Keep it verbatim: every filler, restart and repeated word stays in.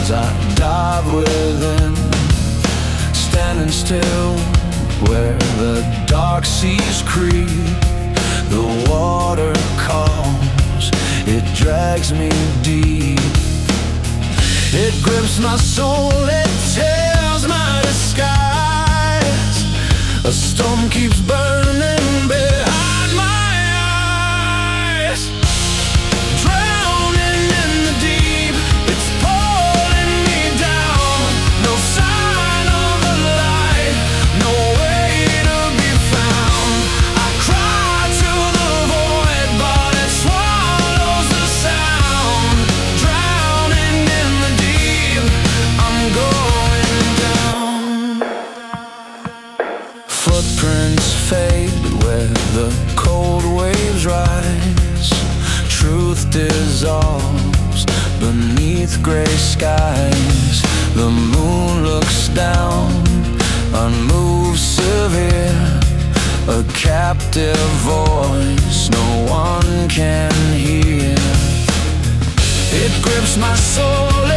as I dive within, standing still where the dark seas creep. The water calls, it drags me deep. It grips my soul, it tears my disguise. A storm keeps burning behind my eyes. Drowning in the deep, it's pulling me down. No sign of the light, no way to be found. I cry to the void, but it swallows the sound. Drowning in the deep, I'm going down. Footprints fade where the cold waves rise. Truth dissolves beneath gray skies. The moon looks down, unmoved, severe. A captive voice no one can hear. It grips my soul,